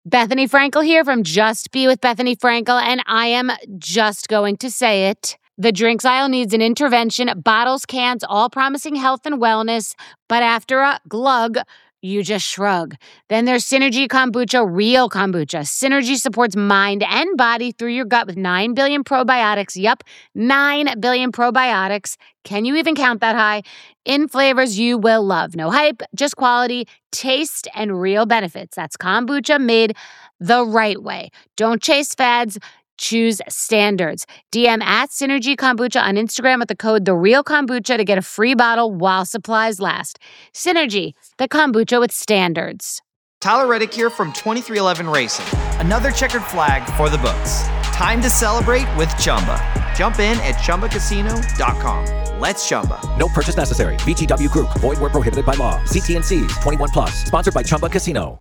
Bethany Frankel here from Just Be with Bethany Frankel, and I am just going to say it. The drinks aisle needs an intervention. Bottles, cans, all promising health and wellness, but after a glug, you just shrug. Then there's Synergy Kombucha, real kombucha. Synergy supports mind and body through your gut with 9 billion probiotics. Yup, 9 billion probiotics. Can you even count that high? In flavors you will love. No hype, just quality, taste, and real benefits. That's kombucha made the right way. Don't chase fads. Choose standards. DM at Synergy Kombucha on Instagram with the code TheRealKombucha to get a free bottle while supplies last. Synergy, the kombucha with standards. Tyler Reddick here from 2311 Racing. Another checkered flag for the books. Time to celebrate with Chumba. Jump in at ChumbaCasino.com. Let's Chumba. No purchase necessary. VGW Group. Void where prohibited by law. See T&Cs. 21 plus. Sponsored by Chumba Casino.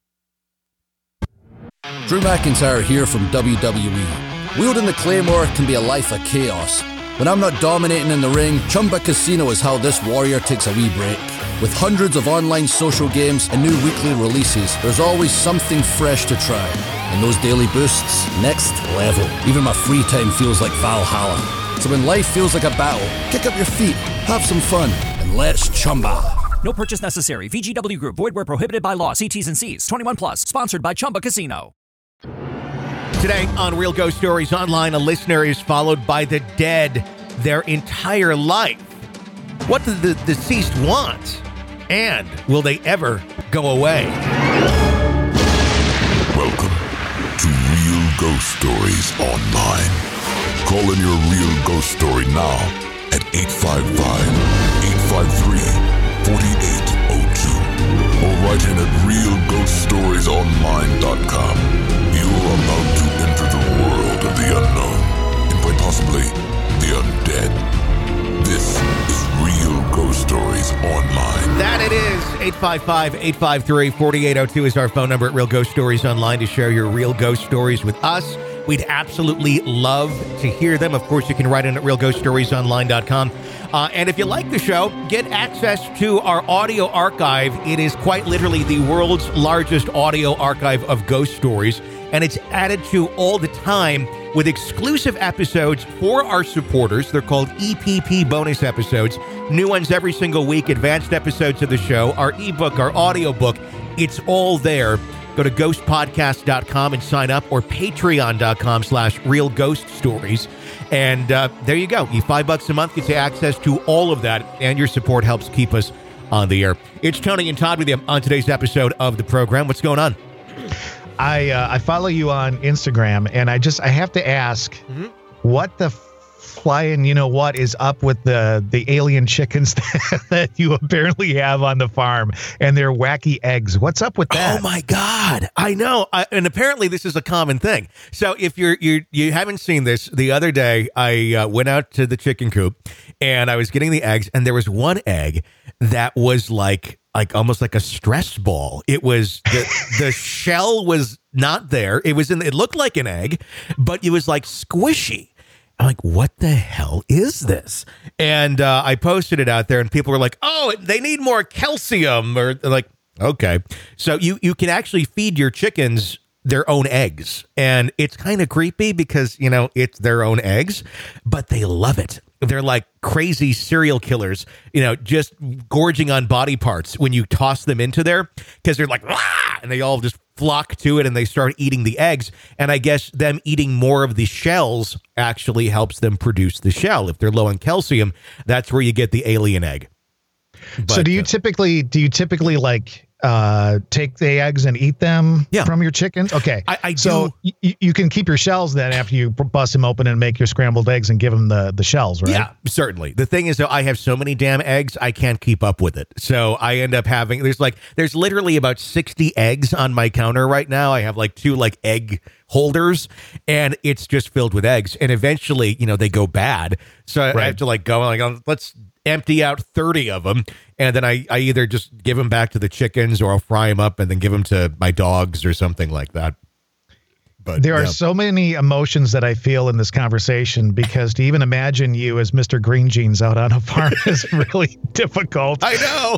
Drew McIntyre here from WWE. Wielding the Claymore can be a life of chaos. When I'm not dominating in the ring, Chumba Casino is how this warrior takes a wee break. With hundreds of online social games and new weekly releases, there's always something fresh to try. And those daily boosts, next level. Even my free time feels like Valhalla. So when life feels like a battle, kick up your feet, have some fun, and let's Chumba. No purchase necessary. VGW Group. Void where prohibited by law. See T's and C's. 21 plus. Sponsored by Chumba Casino. Today on Real Ghost Stories Online, a listener is followed by the dead their entire life. What do the deceased want? And will they ever go away? Welcome to Real Ghost Stories Online. Call in your real ghost story now at 855-853-4802 or write in at realghoststoriesonline.com. You are about to enter the world of the unknown and quite possibly the undead. This is Real Ghost Stories Online. That it is. 855-853-4802 is our phone number at Real Ghost Stories Online to share your real ghost stories with us. We'd absolutely love to hear them. Of course, you can write in at realghoststoriesonline.com. And if you like the show, get access to our audio archive. It is quite literally the world's largest audio archive of ghost stories, and it's added to all the time with exclusive episodes for our supporters. They're called EPP bonus episodes. New ones every single week, advanced episodes of the show, our ebook, our audiobook. It's all there. Go to ghostpodcast.com and sign up, or patreon.com/realghoststories. And there you go. You $5 a month gets you access to all of that, and your support helps keep us on the air. It's Tony and Todd with you on today's episode of the program. What's going on? I follow you on Instagram, and I have to ask, what the flying, you know what, is up with the alien chickens that you apparently have on the farm and their wacky eggs? What's up with that? Oh my God. I know. And apparently this is a common thing. So if you haven't seen this, the other day I went out to the chicken coop and I was getting the eggs, and there was one egg that was like almost like a stress ball. It was the shell was not there. It looked like an egg, but it was like squishy. I'm like, what the hell is this? And I posted it out there, and people were like, oh, they need more calcium. Or like, okay. So you can actually feed your chickens their own eggs. And it's kind of creepy because, it's their own eggs, but they love it. They're like crazy serial killers, just gorging on body parts when you toss them into there, because they're like, ah! And they all just flock to it and they start eating the eggs. And I guess them eating more of the shells actually helps them produce the shell. If they're low on calcium, that's where you get the alien egg. But, so do you typically like take the eggs and eat them from your chickens? Okay. I so do. You can keep your shells then after you bust them open and make your scrambled eggs and give them the shells, right? Yeah, certainly. The thing is, though, I have so many damn eggs, I can't keep up with it. So I end up having, there's literally about 60 eggs on my counter right now. I have like 2 egg holders, and it's just filled with eggs. And eventually, they go bad. So I have to go let's empty out 30 of them, and then I either just give them back to the chickens, or I'll fry them up and then give them to my dogs or something like that. But there are so many emotions that I feel in this conversation, because to even imagine you as Mr. Green Jeans out on a farm is really difficult. I know.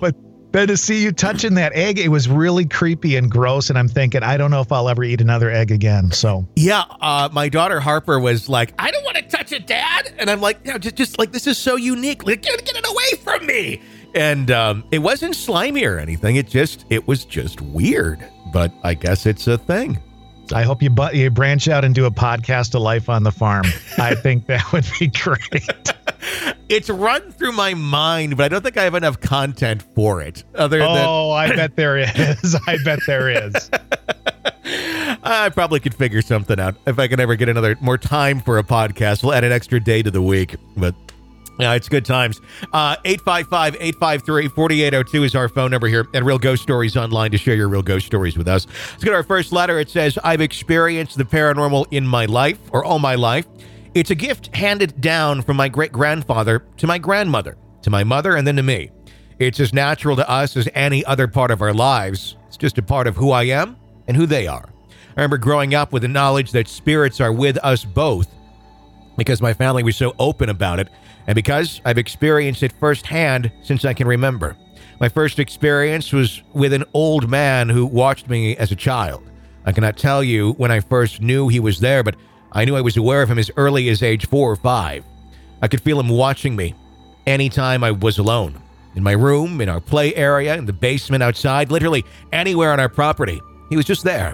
But to see you touching that egg, it was really creepy and gross. And I'm thinking, I don't know if I'll ever eat another egg again. So yeah, my daughter Harper was like, I don't want to touch it, Dad. And I'm like, no, just like, this is so unique. Like, get it away from me. And it wasn't slimy or anything. It was just weird. But I guess it's a thing. I hope you branch out and do a podcast of life on the farm. I think that would be great. It's run through my mind, but I don't think I have enough content for it. I bet there is. I bet there is. I probably could figure something out. If I can ever get more time for a podcast, we'll add an extra day to the week. But yeah, it's good times. 855-853-4802 is our phone number here at Real Ghost Stories Online to share your real ghost stories with us. Let's get to our first letter. It says, I've experienced the paranormal in my life, or all my life. It's a gift handed down from my great-grandfather to my grandmother, to my mother, and then to me. It's as natural to us as any other part of our lives. It's just a part of who I am and who they are. I remember growing up with the knowledge that spirits are with us both because my family was so open about it and because I've experienced it firsthand since I can remember. My first experience was with an old man who watched me as a child. I cannot tell you when I first knew he was there, but I knew I was aware of him as early as age 4 or 5. I could feel him watching me anytime I was alone. In my room, in our play area, in the basement outside, literally anywhere on our property. He was just there.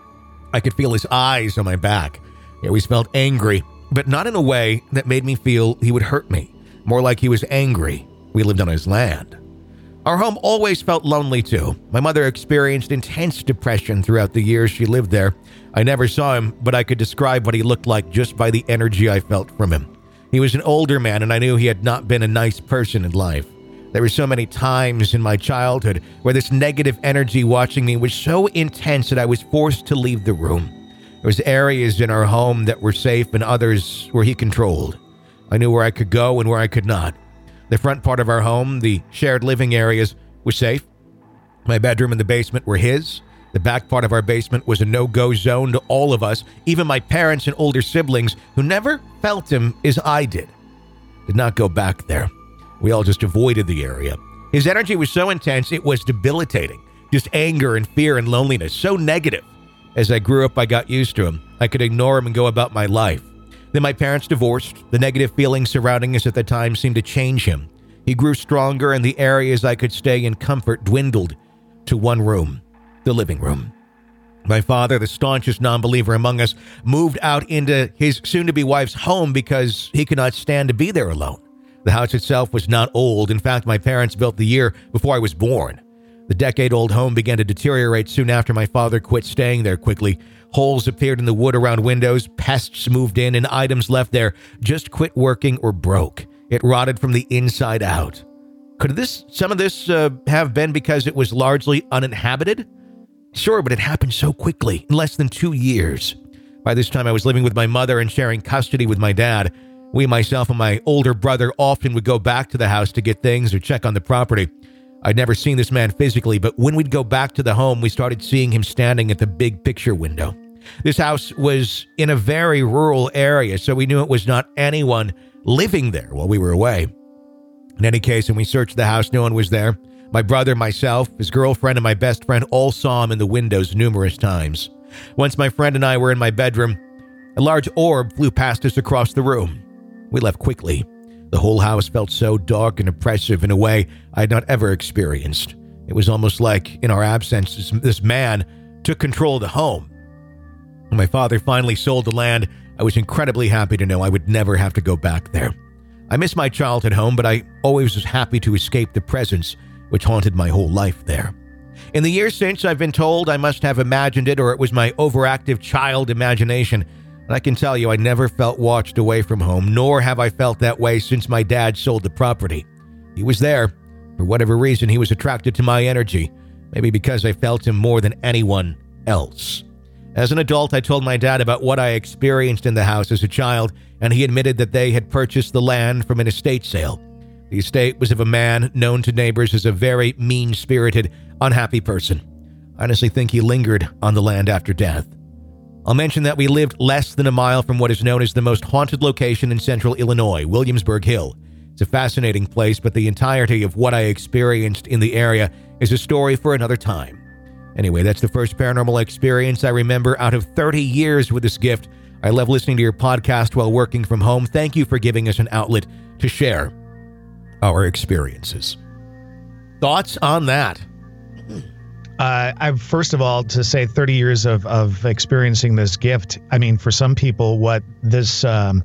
I could feel his eyes on my back. He always felt angry, but not in a way that made me feel he would hurt me. More like he was angry. We lived on his land. Our home always felt lonely too. My mother experienced intense depression throughout the years she lived there. I never saw him, but I could describe what he looked like just by the energy I felt from him. He was an older man, and I knew he had not been a nice person in life. There were so many times in my childhood where this negative energy watching me was so intense that I was forced to leave the room. There was areas in our home that were safe and others where he controlled. I knew where I could go and where I could not. The front part of our home, the shared living areas, was safe. My bedroom and the basement were his. The back part of our basement was a no-go zone to all of us, even my parents and older siblings who never felt him as I did not go back there. We all just avoided the area. His energy was so intense, it was debilitating. Just anger and fear and loneliness, so negative. As I grew up, I got used to him. I could ignore him and go about my life. Then my parents divorced. The negative feelings surrounding us at the time seemed to change him. He grew stronger, and the areas I could stay in comfort dwindled to one room, the living room. My father, the staunchest non-believer among us, moved out into his soon-to-be wife's home because he could not stand to be there alone. The house itself was not old. In fact, my parents built the year before I was born. The decade-old home began to deteriorate soon after my father quit staying there quickly. Holes appeared in the wood around windows, pests moved in, and items left there just quit working or broke. It rotted from the inside out. Could some of this have been because it was largely uninhabited? Sure, but it happened so quickly, in less than 2 years. By this time, I was living with my mother and sharing custody with my dad. We, myself, and my older brother often would go back to the house to get things or check on the property. I'd never seen this man physically, but when we'd go back to the home, we started seeing him standing at the big picture window. This house was in a very rural area, so we knew it was not anyone living there while we were away. In any case, when we searched the house, no one was there. My brother, myself, his girlfriend, and my best friend all saw him in the windows numerous times. Once my friend and I were in my bedroom, a large orb flew past us across the room. We left quickly. The whole house felt so dark and oppressive in a way I had not ever experienced. It was almost like, in our absence, this man took control of the home. When my father finally sold the land, I was incredibly happy to know I would never have to go back there. I miss my childhood home, but I always was happy to escape the presence which haunted my whole life there. In the years since, I've been told I must have imagined it or it was my overactive child imagination. And I can tell you I never felt watched away from home, nor have I felt that way since my dad sold the property. He was there. For whatever reason, he was attracted to my energy, maybe because I felt him more than anyone else. As an adult, I told my dad about what I experienced in the house as a child, and he admitted that they had purchased the land from an estate sale. The estate was of a man known to neighbors as a very mean-spirited, unhappy person. I honestly think he lingered on the land after death. I'll mention that we lived less than a mile from what is known as the most haunted location in central Illinois, Williamsburg Hill. It's a fascinating place, but the entirety of what I experienced in the area is a story for another time. Anyway, that's the first paranormal experience I remember out of 30 years with this gift. I love listening to your podcast while working from home. Thank you for giving us an outlet to share our experiences. Thoughts on that? I've first of all to say 30 years of experiencing this gift. I mean, for some people, what this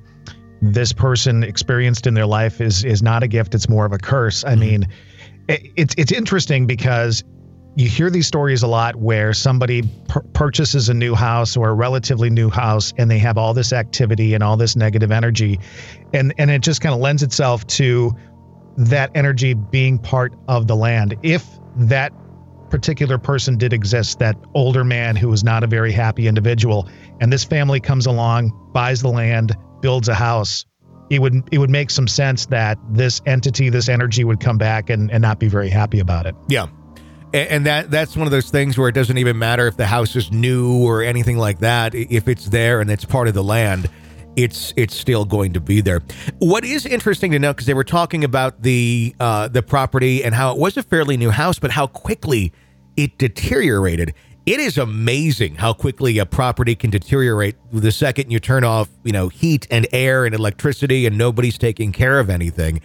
person experienced in their life is not a gift; it's more of a curse. I mean, it's interesting because you hear these stories a lot where somebody purchases a new house or a relatively new house, and they have all this activity and all this negative energy, and it just kind of lends itself to that energy being part of the land. If that particular person did exist, that older man who was not a very happy individual, and this family comes along, buys the land, builds a house, it would make some sense that this entity, this energy would come back and not be very happy about it. Yeah. And that's one of those things where it doesn't even matter if the house is new or anything like that. If it's there and it's part of the land, it's still going to be there. What is interesting to know, because they were talking about the property and how it was a fairly new house, but how quickly it deteriorated. It is amazing how quickly a property can deteriorate the second you turn off, heat and air and electricity, and nobody's taking care of anything.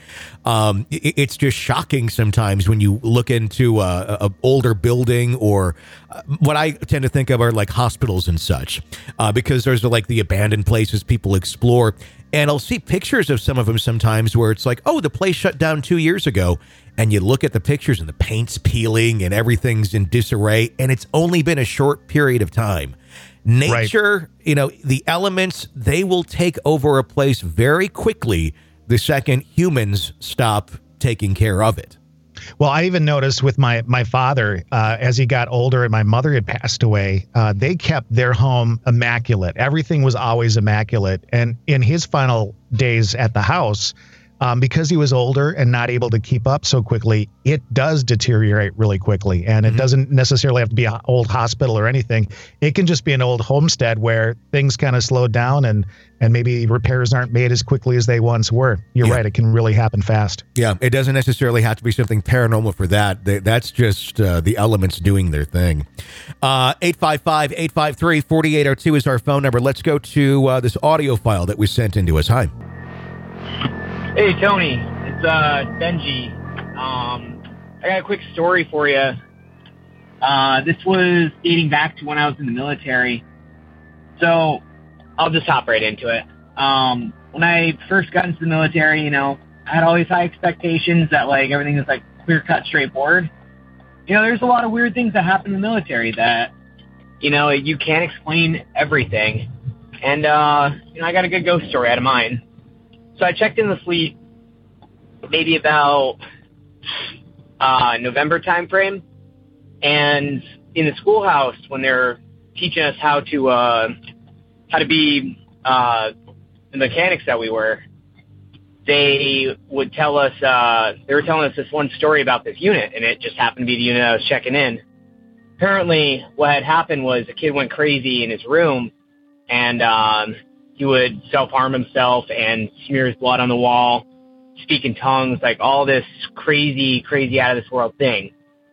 It's just shocking sometimes when you look into a older building, or what I tend to think of are like hospitals and such, because there's like the abandoned places people explore. And I'll see pictures of some of them sometimes where it's like, oh, the place shut down 2 years ago. And you look at the pictures and the paint's peeling and everything's in disarray. And it's only been a short period of time. Nature, right. The elements, they will take over a place very quickly the second humans stop taking care of it. Well, I even noticed with my father, as he got older and my mother had passed away, they kept their home immaculate. Everything was always immaculate. And in his final days at the house, because he was older and not able to keep up so quickly, it does deteriorate really quickly. And it doesn't necessarily have to be an old hospital or anything. It can just be an old homestead where things kind of slowed down and maybe repairs aren't made as quickly as they once were. You're right. It can really happen fast. Yeah. It doesn't necessarily have to be something paranormal for that. That's just the elements doing their thing. 855-853-4802 is our phone number. Let's go to this audio file that was sent in to us. Hi. Hey, Tony, it's Benji. I got a quick story for you. This was dating back to when I was in the military, so I'll just hop right into it. When I first got into the military, I had all these high expectations that, everything was, clear-cut, straightforward. There's a lot of weird things that happen in the military that, you can't explain everything. And, I got a good ghost story out of mine. So I checked in the fleet maybe about November time frame, and in the schoolhouse when they're teaching us how to be the mechanics that we were, they would tell us they were telling us this one story about this unit, and it just happened to be the unit I was checking in. Apparently, what had happened was a kid went crazy in his room, and he would self-harm himself and smear his blood on the wall, speak in tongues, all this crazy out-of-this-world thing.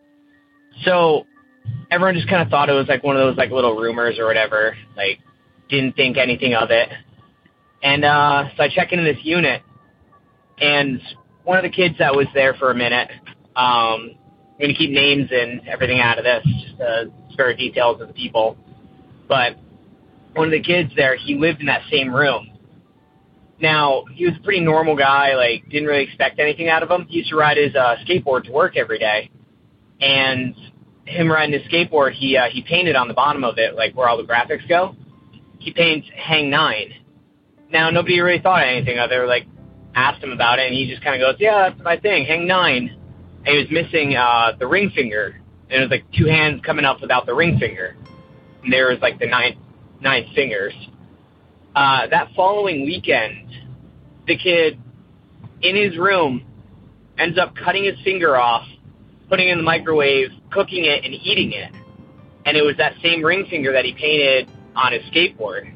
So everyone just kind of thought it was one of those little rumors or whatever, didn't think anything of it. And so I check into this unit, and one of the kids that was there for a minute, I'm going to keep names and everything out of this, just to spare details of the people, but one of the kids there, he lived in that same room. Now, he was a pretty normal guy, didn't really expect anything out of him. He used to ride his skateboard to work every day. And him riding his skateboard, he painted on the bottom of it, where all the graphics go. He paints Hang 9. Now, nobody really thought anything of it, asked him about it, and he just kind of goes, yeah, that's my thing, Hang 9. And he was missing the ring finger. And it was two hands coming up without the ring finger. And there was the nine fingers. That following weekend, the kid in his room ends up cutting his finger off, putting it in the microwave, cooking it, and eating it. And it was that same ring finger that he painted on his skateboard.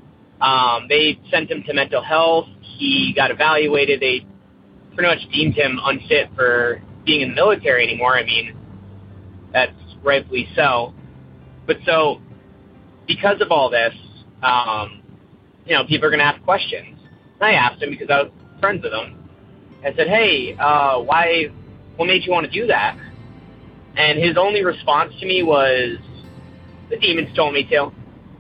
They sent him to mental health. He got evaluated. They pretty much deemed him unfit for being in the military anymore. I mean, That's rightfully so. But so, because of all this, people are going to ask questions. And I asked him because I was friends with him. I said, hey, what made you want to do that? And his only response to me was, the demons told me to.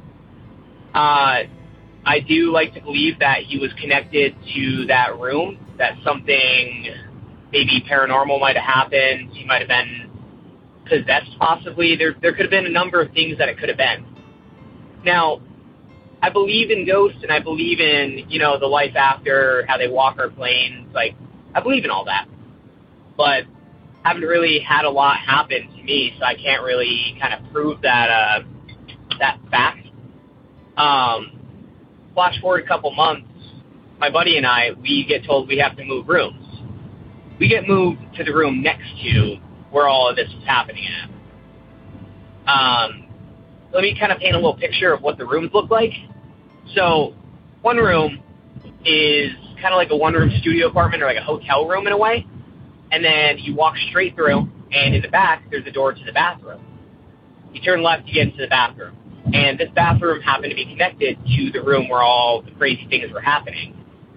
I do like to believe that he was connected to that room, that something maybe paranormal might have happened. He might have been possessed, possibly. There could have been a number of things that it could have been. Now, I believe in ghosts, and I believe in, the life after, how they walk our planes. Like, I believe in all that. But I haven't really had a lot happen to me, so I can't really kind of prove that fact. Flash forward a couple months, my buddy and I, we get told we have to move rooms. We get moved to the room next to where all of this was happening at. Let me kind of paint a little picture of what the rooms look like. So, one room is kind of like a one-room studio apartment or like a hotel room in a way. And then you walk straight through, and in the back, there's a door to the bathroom. You turn left, you get into the bathroom. And this bathroom happened to be connected to the room where all the crazy things were happening.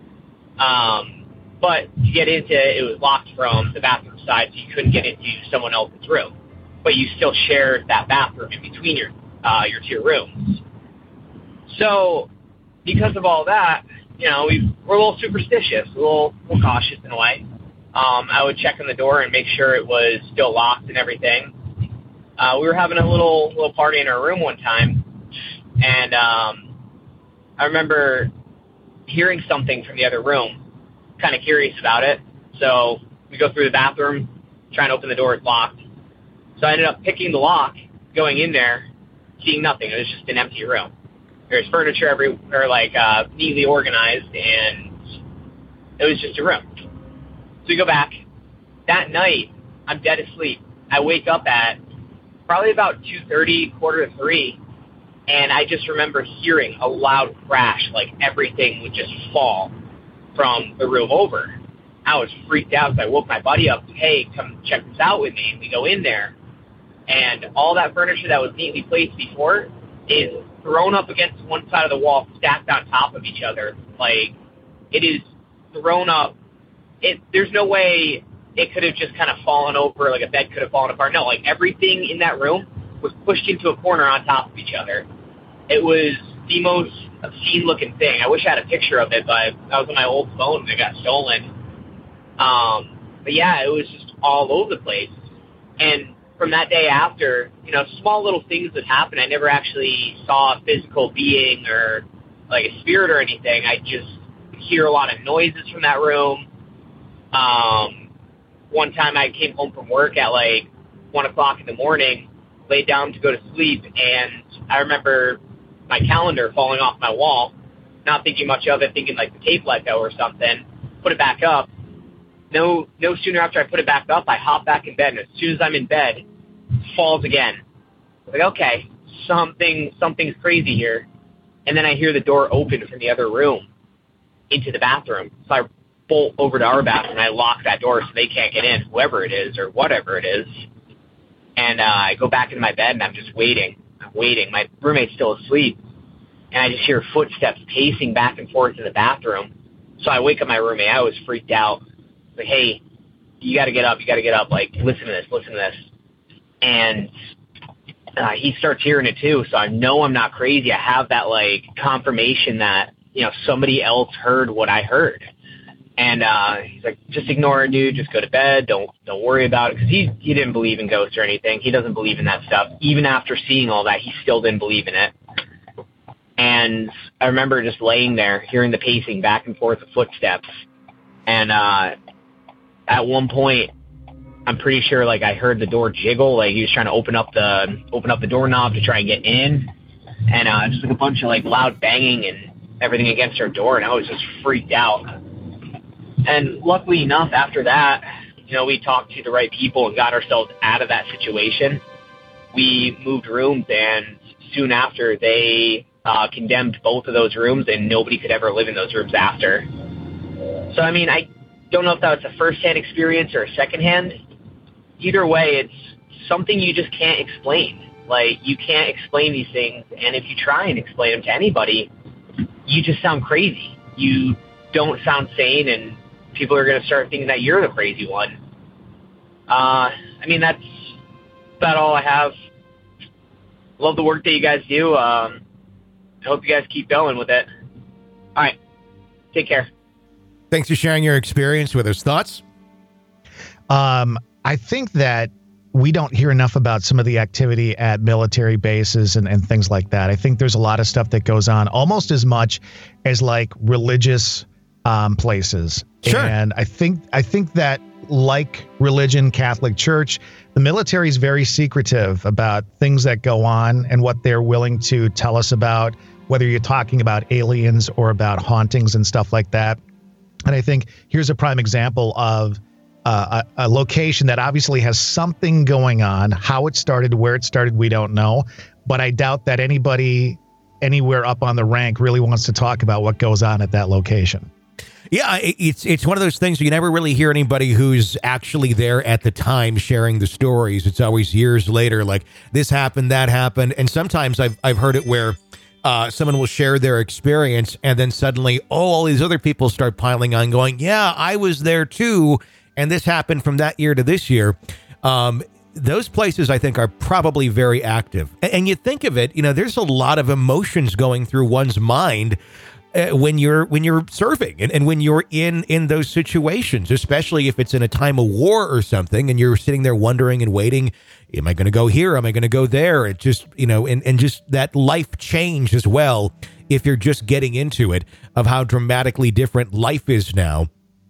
But to get into it, it was locked from the bathroom side, so you couldn't get into someone else's room. But you still shared that bathroom in between your two rooms. So, because of all that, we're a little superstitious, a little cautious in a way. I would check on the door and make sure it was still locked and everything. We were having a little party in our room one time, and I remember hearing something from the other room, kind of curious about it. So we go through the bathroom, try and open the door, it's locked. So I ended up picking the lock, going in there, seeing nothing. It was just an empty room. There's furniture everywhere, neatly organized, and it was just a room. So we go back. That night, I'm dead asleep. I wake up at probably about 2:30, 2:45, and I just remember hearing a loud crash, like everything would just fall from the room over. I was freaked out, so I woke my buddy up, hey, come check this out with me. And we go in there, and all that furniture that was neatly placed before is thrown up against one side of the wall, stacked on top of each other. Like, it is thrown up. There's no way it could have just kind of fallen over, like a bed could have fallen apart. No, like everything in that room was pushed into a corner on top of each other. It was the most obscene-looking thing. I wish I had a picture of it, but that was on my old phone and it got stolen. But yeah, it was just all over the place. And from that day after, small little things that happened. I never actually saw a physical being or like a spirit or anything. I just hear a lot of noises from that room. One time I came home from work at 1 o'clock in the morning, laid down to go to sleep, and I remember my calendar falling off my wall, not thinking much of it, thinking the tape let go or something, put it back up. No sooner after I put it back up, I hop back in bed, and as soon as I'm in bed, it falls again. I'm like, okay, something's crazy here. And then I hear the door open from the other room into the bathroom. So I bolt over to our bathroom, and I lock that door so they can't get in, whoever it is or whatever it is. And I go back into my bed, and I'm just waiting. I'm waiting. My roommate's still asleep, and I just hear footsteps pacing back and forth in the bathroom. So I wake up my roommate. I was freaked out. Like, hey, you got to get up. You got to get up. Listen to this. And he starts hearing it too, so I know I'm not crazy. I have that, confirmation that, somebody else heard what I heard. And he's like, just ignore it, dude. Just go to bed. Don't worry about it. Because he didn't believe in ghosts or anything. He doesn't believe in that stuff. Even after seeing all that, he still didn't believe in it. And I remember just laying there, hearing the pacing back and forth of footsteps. And at one point, I'm pretty sure I heard the door jiggle. He was trying to open up the doorknob to try and get in. And just a bunch of loud banging and everything against our door. And I was just freaked out. And luckily enough, after that, we talked to the right people and got ourselves out of that situation. We moved rooms, and soon after, they condemned both of those rooms, and nobody could ever live in those rooms after. So, I don't know if that was a first-hand experience or a second-hand. Either way, it's something you just can't explain. Like, you can't explain these things, and if you try and explain them to anybody, you just sound crazy. You don't sound sane, and people are going to start thinking that you're the crazy one. I mean, that's about all I have. Love the work that you guys do. I hope you guys keep going with it. All right. Take care. Thanks for sharing your experience with us. Thoughts? I think that we don't hear enough about some of the activity at military bases and things like that. I think there's a lot of stuff that goes on almost as much as like religious places. Sure. And I think that, like religion, Catholic Church, the military is very secretive about things that go on and what they're willing to tell us about, whether you're talking about aliens or about hauntings and stuff like that. And I think here's a prime example of a location that obviously has something going on. How it started, where it started, we don't know. But I doubt that anybody anywhere up on the rank really wants to talk about what goes on at that location. Yeah, it's one of those things you never really hear anybody who's actually there at the time sharing the stories. It's always years later, like this happened, that happened. And sometimes I've heard it where someone will share their experience and then suddenly, all these other people start piling on going, yeah, I was there too. And this happened from that year to this year. Those places, I think, are probably very active. And you think of it, there's a lot of emotions going through one's mind when you're serving and when you're in those situations, especially if it's in a time of war or something and you're sitting there wondering and waiting, am I going to go here? Am I going to go there? It just, and just that life change as well. If you're just getting into it, of how dramatically different life is now,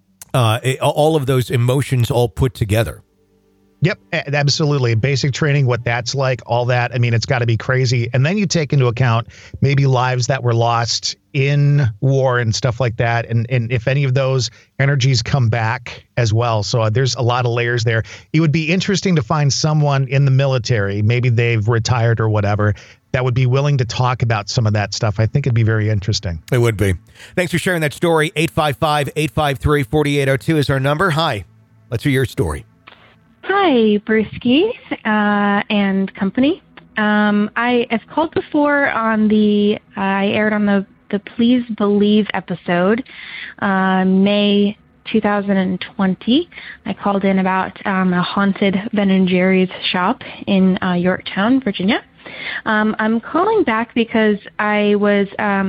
all of those emotions all put together. Yep, absolutely. Basic training, what that's like, all that. I mean, it's got to be crazy. And then you take into account maybe lives that were lost in war and stuff like that. And if any of those energies come back as well. So there's a lot of layers there. It would be interesting to find someone in the military, maybe they've retired or whatever, that would be willing to talk about some of that stuff. I think it'd be very interesting. It would be. Thanks for sharing that story. 855-853-4802 is our number. Hi, let's hear your story. Hi, Brewskis and company. I have called before on I aired on the Please Believe episode, May 2020. I called in about a haunted Ben & Jerry's shop in Yorktown, Virginia. I'm calling back because I was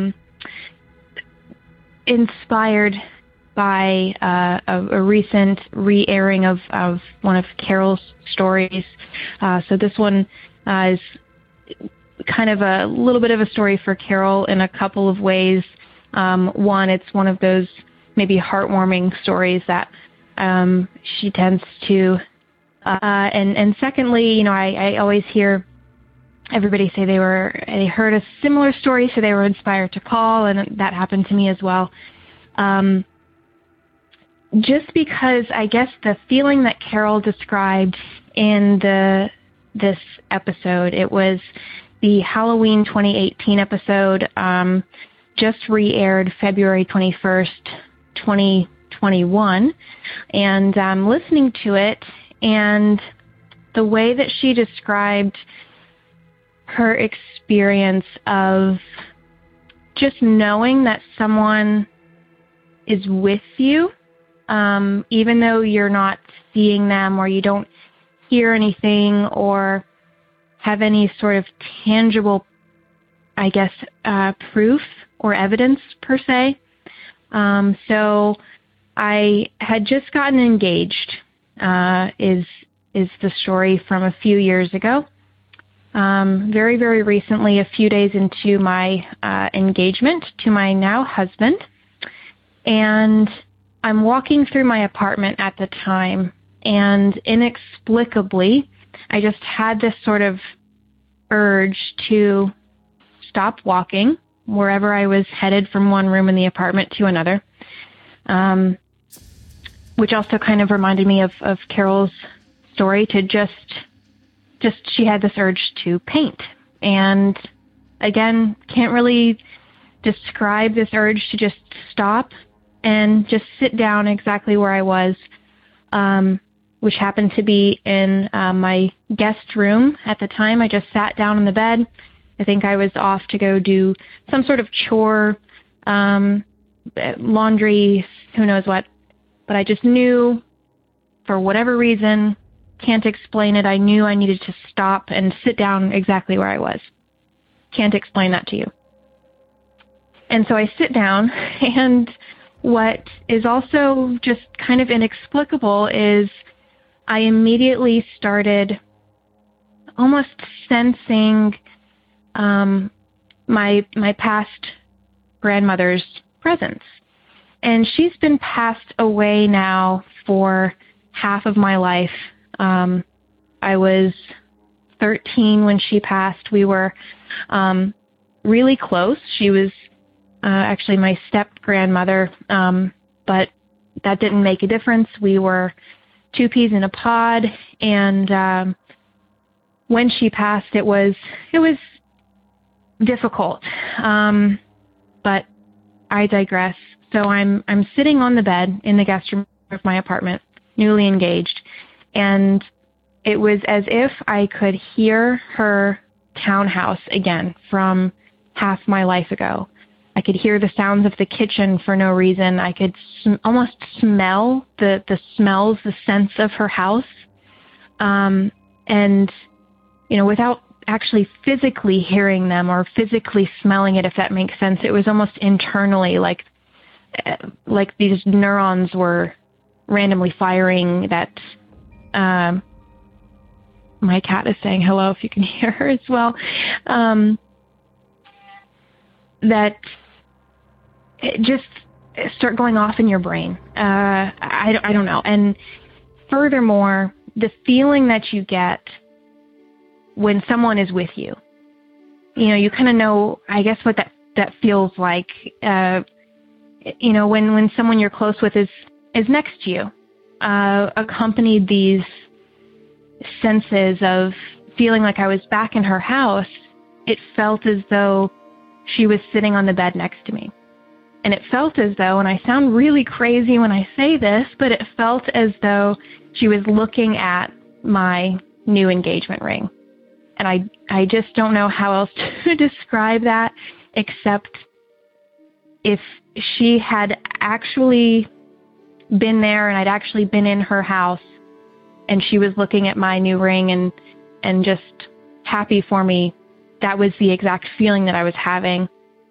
inspired by a recent re-airing of one of Carol's stories. So this one is kind of a little bit of a story for Carol in a couple of ways. One, it's one of those maybe heartwarming stories that she tends to. And secondly, I always hear everybody say they heard a similar story, so they were inspired to call, and that happened to me as well. Just because I guess the feeling that Carol described in this episode, it was the Halloween 2018 episode, just re-aired February 21st, 2021, and I'm listening to it, and the way that she described her experience of just knowing that someone is with you, even though you're not seeing them or you don't hear anything or have any sort of tangible, I guess, proof or evidence per se. So I had just gotten engaged, is the story from a few years ago. Very, very recently, a few days into my engagement to my now husband. And I'm walking through my apartment at the time, and inexplicably, I just had this sort of urge to stop walking wherever I was headed from one room in the apartment to another, which also kind of reminded me of Carol's story to just she had this urge to paint. And again, can't really describe this urge to just stop and just sit down exactly where I was. which happened to be in my guest room at the time. I just sat down on the bed. I think I was off to go do some sort of chore, laundry, who knows what. But I just knew, for whatever reason, can't explain it, I knew I needed to stop and sit down exactly where I was. Can't explain that to you. And so I sit down, and what is also just kind of inexplicable is I immediately started almost sensing my past grandmother's presence. And she's been passed away now for half of my life. I was 13 when she passed. We were really close. She was actually my step-grandmother, but that didn't make a difference. We were two peas in a pod, and when she passed, it was difficult. But I digress. So I'm sitting on the bed in the guest room of my apartment, newly engaged, and it was as if I could hear her townhouse again from half my life ago. I could hear the sounds of the kitchen for no reason. I could almost smell the smells, the sense of her house. And, without actually physically hearing them or physically smelling it, if that makes sense, it was almost internally like these neurons were randomly firing that, my cat is saying hello if you can hear her as well, that just start going off in your brain. I don't know. And furthermore, the feeling that you get when someone is with you, you kind of know, I guess, what that feels like, when someone you're close with is next to you, accompanied these senses of feeling like I was back in her house. It felt as though she was sitting on the bed next to me. And it felt as though, and I sound really crazy when I say this, but it felt as though she was looking at my new engagement ring. And I just don't know how else to describe that, except if she had actually been there and I'd actually been in her house and she was looking at my new ring and just happy for me, that was the exact feeling that I was having.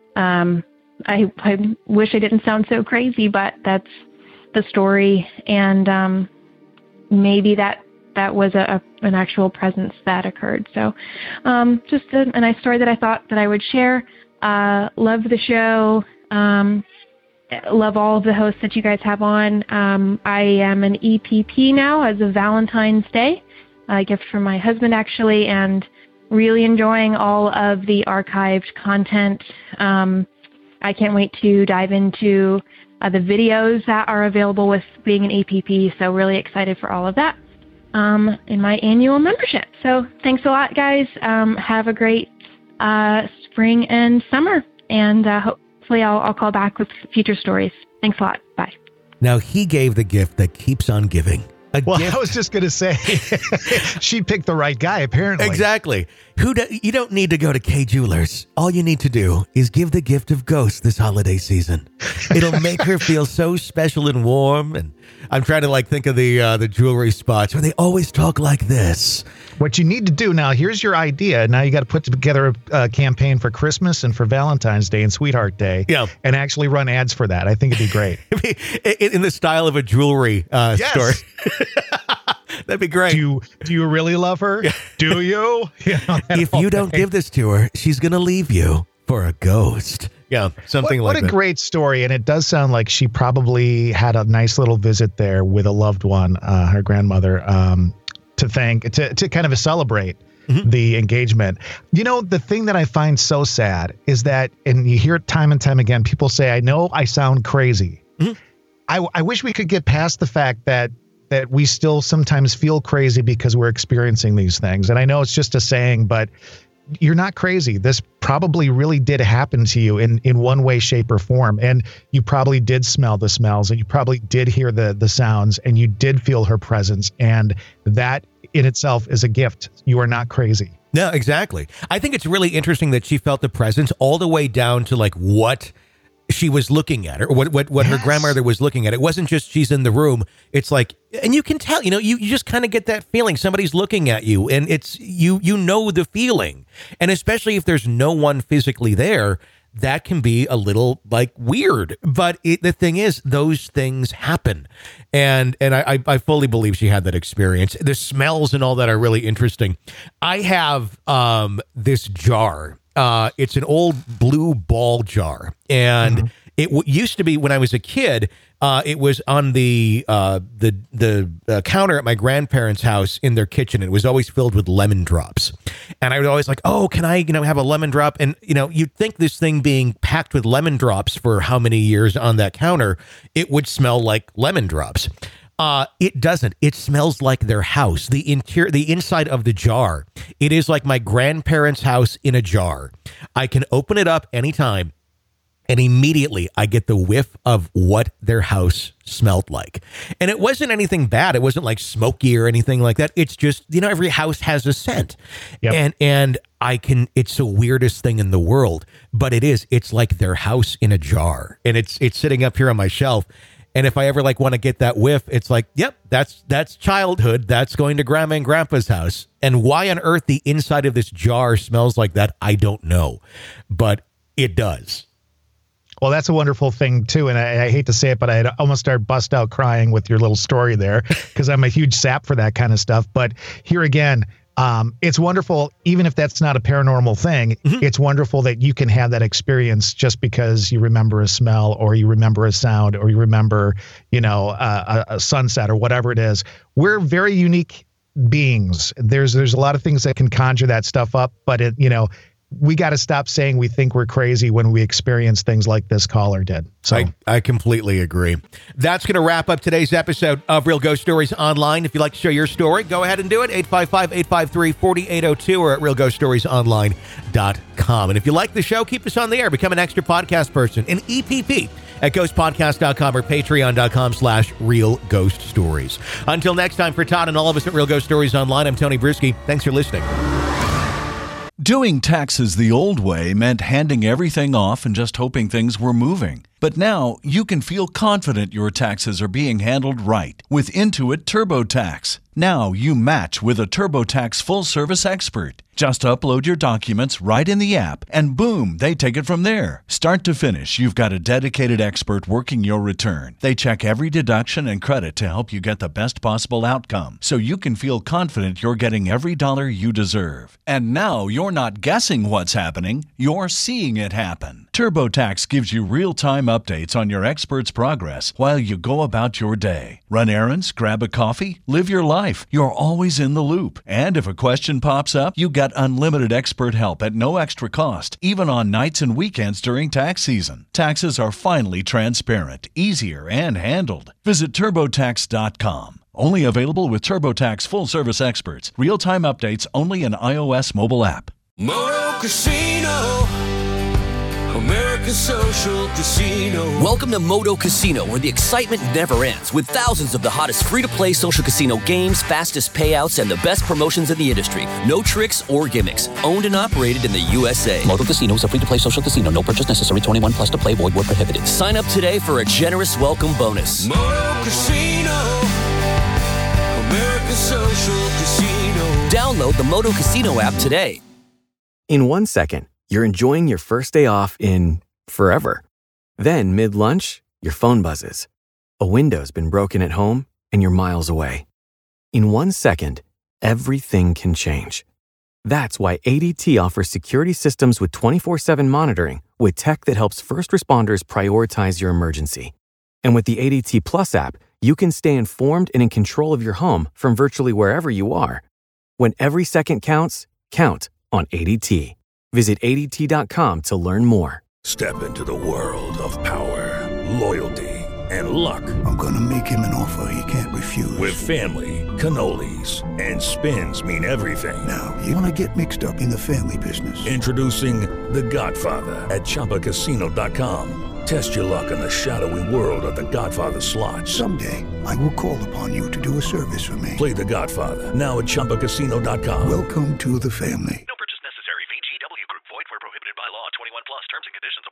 I wish I didn't sound so crazy, but that's the story. And maybe that was an actual presence that occurred. So just a nice story that I thought that I would share. Love the show. Love all of the hosts that you guys have on. I am an EPP now as of Valentine's Day, a gift from my husband actually, and really enjoying all of the archived content. I can't wait to dive into the videos that are available with being an EPP, so really excited for all of that in my annual membership. So thanks a lot, guys. Have a great spring and summer, and hopefully I'll call back with future stories. Thanks a lot. Bye. Now, he gave the gift that keeps on giving. I was just going to say, she picked the right guy, apparently. Exactly. You don't need to go to Kay Jewelers. All you need to do is give the gift of ghosts this holiday season. It'll make her feel so special and warm. And I'm trying to think of the jewelry spots where they always talk like this. What you need to do now, here's your idea. Now you got to put together a campaign for Christmas and for Valentine's Day and Sweetheart Day. Yeah. And actually run ads for that. I think it'd be great. In the style of a jewelry store. That'd be great. Do you really love her? Do you? If you don't give this to her, she's going to leave you for a ghost. Yeah, something like that. What a great story. And it does sound like she probably had a nice little visit there with a loved one, her grandmother, to kind of celebrate the engagement. The thing that I find so sad is that, and you hear it time and time again, people say, I know I sound crazy. I wish we could get past the fact that we still sometimes feel crazy because we're experiencing these things. And I know it's just a saying, but you're not crazy. This probably really did happen to you in one way, shape, or form. And you probably did smell the smells, and you probably did hear the sounds, and you did feel her presence. And that in itself is a gift. You are not crazy. No, exactly. I think it's really interesting that she felt the presence all the way down to like what she was looking at, or what her grandmother was looking at. It wasn't just she's in the room. It's like, and you can tell, you just kind of get that feeling somebody's looking at you, and it's you know the feeling. And especially if there's no one physically there, that can be a little like weird. But the thing is, those things happen, and I fully believe she had that experience. The smells and all that are really interesting. I have this jar. It's an old blue ball jar, and it used to be when I was a kid. It was on the counter at my grandparents' house in their kitchen. It was always filled with lemon drops, and I was always like, "Oh, can I, have a lemon drop?" And you'd think this thing being packed with lemon drops for how many years on that counter, it would smell like lemon drops. It doesn't. It smells like their house. The inside of the jar. It is like my grandparents' house in a jar. I can open it up anytime, and immediately I get the whiff of what their house smelled like. And it wasn't anything bad. It wasn't like smoky or anything like that. It's just, every house has a scent. Yep. And it's the weirdest thing in the world, but it's like their house in a jar, and it's sitting up here on my shelf. And if I ever want to get that whiff, it's like, yep, that's childhood. That's going to Grandma and Grandpa's house. And why on earth the inside of this jar smells like that, I don't know, but it does. Well, that's a wonderful thing too. And I hate to say it, but I'd almost start bust out crying with your little story there, because I'm a huge sap for that kind of stuff. But here again, it's wonderful, even if that's not a paranormal thing, it's wonderful that you can have that experience just because you remember a smell, or you remember a sound, or you remember, a sunset or whatever it is. We're very unique beings. There's a lot of things that can conjure that stuff up, but we got to stop saying we think we're crazy when we experience things like this caller did. So I completely agree. That's going to wrap up today's episode of Real Ghost Stories Online. If you'd like to share your story, go ahead and do it. 855-853-4802 or at realghoststoriesonline.com. And if you like the show, keep us on the air. Become an extra podcast person, an EPP at ghostpodcast.com or patreon.com/Real Ghost Stories. Until next time, for Todd and all of us at Real Ghost Stories Online, I'm Tony Bruschi. Thanks for listening. Doing taxes the old way meant handing everything off and just hoping things were moving. But now you can feel confident your taxes are being handled right with Intuit TurboTax. Now you match with a TurboTax full-service expert. Just upload your documents right in the app, and boom, they take it from there. Start to finish, you've got a dedicated expert working your return. They check every deduction and credit to help you get the best possible outcome, so you can feel confident you're getting every dollar you deserve. And now you're not guessing what's happening, you're seeing it happen. TurboTax gives you real-time updates on your expert's progress while you go about your day. Run errands, grab a coffee, live your life. You're always in the loop. And if a question pops up, you got unlimited expert help at no extra cost, even on nights and weekends during tax season. Taxes are finally transparent, easier, and handled. Visit TurboTax.com. Only available with TurboTax full-service experts. Real-time updates only in iOS mobile app. Moto Casino, America's social casino. Welcome to Moto Casino, where the excitement never ends, with thousands of the hottest free-to-play social casino games, fastest payouts, and the best promotions in the industry. No tricks or gimmicks. Owned and operated in the USA. Moto Casino is a free-to-play social casino. No purchase necessary. 21 plus to play. Void where prohibited. Sign up today for a generous welcome bonus. Moto Casino, America's social casino. Download the Moto Casino app today. In 1 second, you're enjoying your first day off in forever. Then, mid-lunch, your phone buzzes. A window's been broken at home, and you're miles away. In 1 second, everything can change. That's why ADT offers security systems with 24/7 monitoring, with tech that helps first responders prioritize your emergency. And with the ADT Plus app, you can stay informed and in control of your home from virtually wherever you are. When every second counts, count on ADT. Visit ADT.com to learn more. Step into the world of power, loyalty, and luck. I'm gonna make him an offer he can't refuse. With family, cannolis, and spins mean everything. Now, you wanna get mixed up in the family business. Introducing The Godfather at ChumbaCasino.com. Test your luck in the shadowy world of The Godfather slot. Someday, I will call upon you to do a service for me. Play The Godfather now at ChumbaCasino.com. Welcome to the family. No purchase necessary. VGW Group. Void where prohibited by law. 21 plus. Terms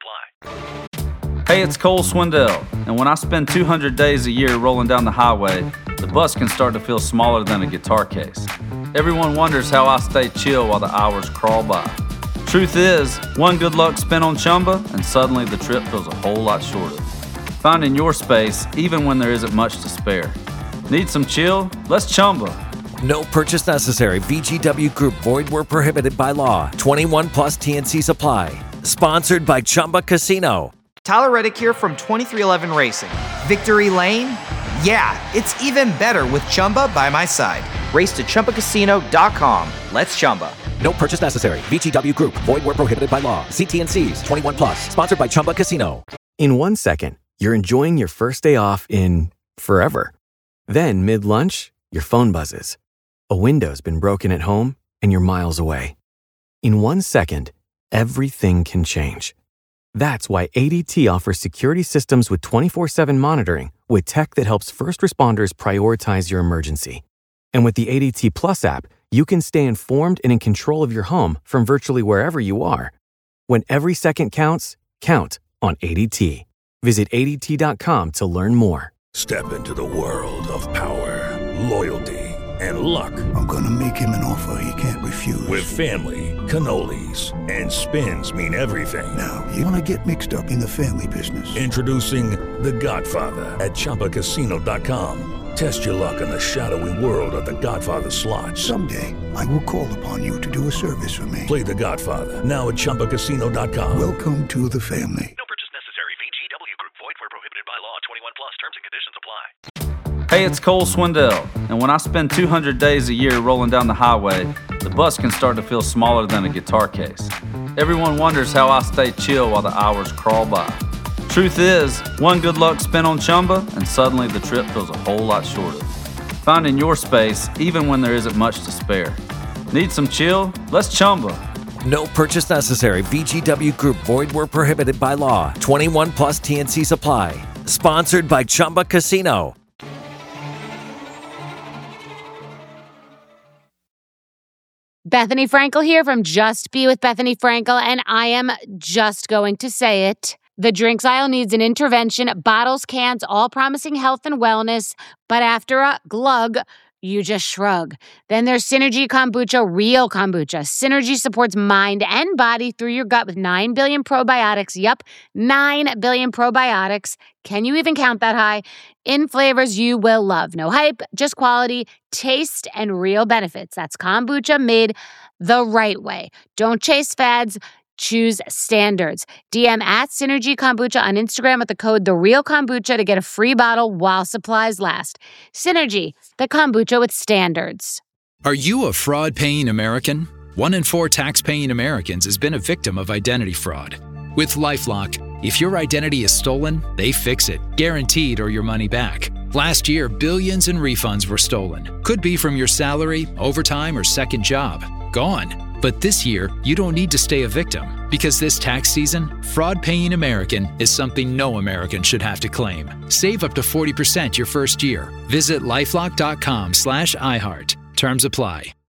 and conditions apply. Hey, it's Cole Swindell, and when I spend 200 days a year rolling down the highway, the bus can start to feel smaller than a guitar case. Everyone wonders how I stay chill while the hours crawl by. Truth is, one good luck spin on Chumba, and suddenly the trip feels a whole lot shorter. Finding your space, even when there isn't much to spare. Need some chill? Let's Chumba. No purchase necessary. VGW Group. Void where prohibited by law. 21 plus TNCs apply. Sponsored by Chumba Casino. Tyler Reddick here from 2311 Racing. Victory Lane? Yeah, it's even better with Chumba by my side. Race to ChumbaCasino.com. Let's Chumba. No purchase necessary. VGW Group. Void where prohibited by law. See TNCs. 21 plus. Sponsored by Chumba Casino. In 1 second, you're enjoying your first day off in forever. Then, mid-lunch, your phone buzzes. A window's been broken at home and you're miles away. In 1 second, everything can change. That's why ADT offers security systems with 24/7 monitoring with tech that helps first responders prioritize your emergency. And with the ADT Plus app, you can stay informed and in control of your home from virtually wherever you are. When every second counts, count on ADT. Visit ADT.com to learn more. Step into the world of power, loyalty, and luck. I'm gonna make him an offer he can't refuse. With family, cannolis, and spins mean everything. Now, you wanna get mixed up in the family business. Introducing The Godfather at ChumbaCasino.com. Test your luck in the shadowy world of The Godfather slot. Someday, I will call upon you to do a service for me. Play The Godfather now at ChumbaCasino.com. Welcome to the family. No purchase necessary. VGW Group. Void where prohibited by law. 21 plus. Terms and conditions apply. Hey, it's Cole Swindell, and when I spend 200 days a year rolling down the highway, the bus can start to feel smaller than a guitar case. Everyone wonders how I stay chill while the hours crawl by. Truth is, one good luck spin on Chumba, and suddenly the trip feels a whole lot shorter. Finding your space, even when there isn't much to spare. Need some chill? Let's Chumba. No purchase necessary. VGW Group. Void where prohibited by law. 21 plus TNCs apply. Sponsored by Chumba Casino. Bethany Frankel here from Just Be with Bethany Frankel, and I am just going to say it. The drinks aisle needs an intervention. Bottles, cans, all promising health and wellness. But after a glug, you just shrug. Then there's Synergy Kombucha, real kombucha. Synergy supports mind and body through your gut with 9 billion probiotics. Yup, 9 billion probiotics. Can you even count that high? In flavors you will love. No hype, just quality, taste, and real benefits. That's kombucha made the right way. Don't chase fads. Choose standards. DM at Synergy Kombucha on Instagram with the code TheRealKombucha to get a free bottle while supplies last. Synergy, the kombucha with standards. Are you a fraud-paying American? 1 in 4 tax-paying Americans has been a victim of identity fraud. With LifeLock, if your identity is stolen, they fix it, guaranteed or your money back. Last year, billions in refunds were stolen. Could be from your salary, overtime, or second job. Gone. But this year, you don't need to stay a victim, because this tax season, fraud-paying American is something no American should have to claim. Save up to 40% your first year. Visit LifeLock.com/iHeart. Terms apply.